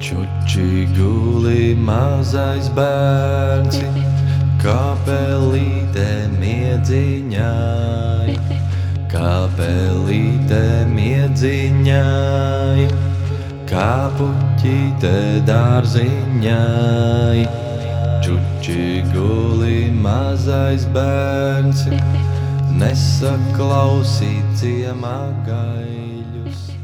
Čuči guli mazais bērns, kāpelīte miedziņai, kāpelīte miedziņai, kāpuķīte dārziņai. Čuči guli mazais bērns, nesaklausīt ciemā gaiļus.